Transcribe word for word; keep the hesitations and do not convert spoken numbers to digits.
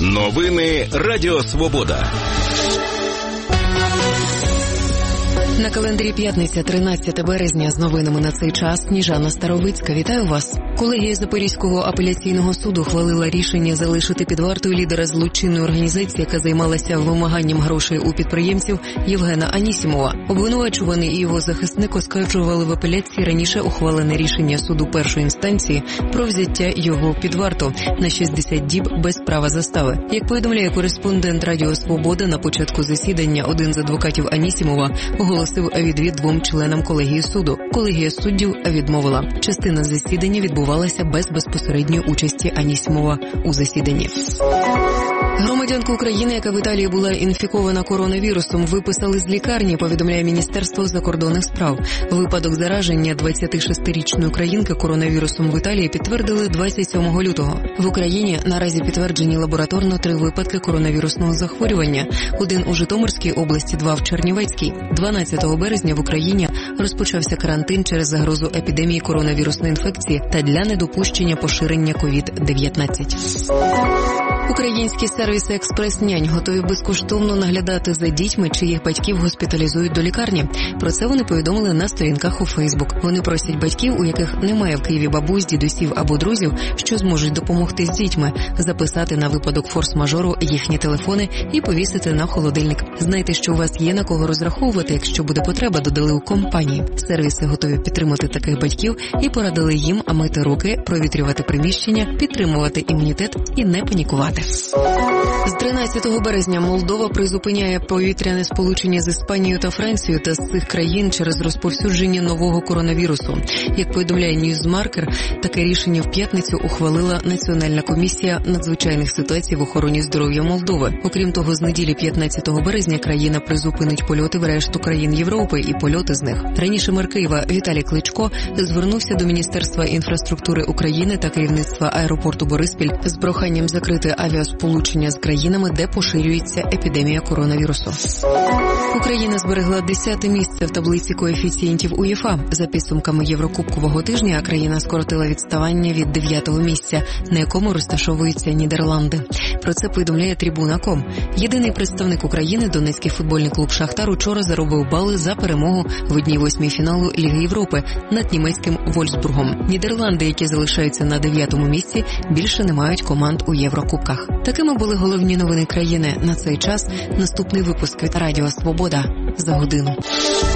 Новини Радіо Свобода. На календарі п'ятниця, тринадцяте березня. З новинами на цей час Сніжана Старовицька. Вітаю вас. Колегія Запорізького апеляційного суду хвалила рішення залишити під вартою лідера злочинної організації, яка займалася вимаганням грошей у підприємців, Євгена Анісімова. Обвинувачуваний і його захисник оскаржували в апеляції раніше ухвалене рішення суду першої інстанції про взяття його під варту на шістдесят діб без права застави. Як повідомляє кореспондент Радіо Свобода, на початку засідання один з адвокатів Анісімова оголосив відвід двом членам колегії суду. Колегія суддів відмовила. Частина засідання відбувалася без безпосередньої участі Анісімова у засіданні. Громадянку України, яка в Італії була інфікована коронавірусом, виписали з лікарні, повідомляє Міністерство закордонних справ. Випадок зараження двадцятишестирічної українки коронавірусом в Італії підтвердили двадцять сьомого лютого. В Україні наразі підтверджені лабораторно три випадки коронавірусного захворювання. Один у Житомирській області, два в Чернівецькій. дванадцятого березня в Україні розпочався карантин через загрозу епідемії коронавірусної інфекції та для недопущення поширення ковід дев'ятнадцять. Українські сервіси «Експрес-нянь» готові безкоштовно наглядати за дітьми, чиїх батьків госпіталізують до лікарні. Про це вони повідомили на сторінках у Фейсбук. Вони просять батьків, у яких немає в Києві бабусь, дідусів або друзів, що зможуть допомогти з дітьми, записати на випадок форс-мажору їхні телефони і повісити на холодильник. Знайте, що у вас є на кого розраховувати, якщо буде потреба, додали у компанії. Сервіси готові підтримати таких батьків і порадили їм мити руки, провітрювати приміщення, підтримувати імунітет і не панікувати. З тринадцятого березня Молдова призупиняє повітряне сполучення з Іспанією та Францією та з цих країн через розповсюдження нового коронавірусу. Як повідомляє Ньюзмаркер, таке рішення в п'ятницю ухвалила Національна комісія надзвичайних ситуацій в охороні здоров'я Молдови. Окрім того, з неділі п'ятнадцятого березня країна призупинить польоти в решту країн Європи і польоти з них. Раніше мер Києва Віталій Кличко звернувся до Міністерства інфраструктури України та керівництва аеропорту Бориспіль з проханням закрити авіасполучення з країнами, де поширюється епідемія коронавірусу. Україна зберегла десяте місце в таблиці коефіцієнтів УЄФА. За підсумками Єврокубкового тижня країна скоротила відставання від дев'ятого місця, на якому розташовуються Нідерланди. Про це повідомляє Трибуна крапка ком. Єдиний представник України, донецький футбольний клуб «Шахтар», учора заробив бали за перемогу в одній восьмій фіналу Ліги Європи над німецьким Вольфсбургом. Нідерланди, які залишаються на дев'ятому місці, більше не мають команд у Єврокубках. Такими були головні новини країни на цей час. Наступний випуск від Радіо Свобода за годину.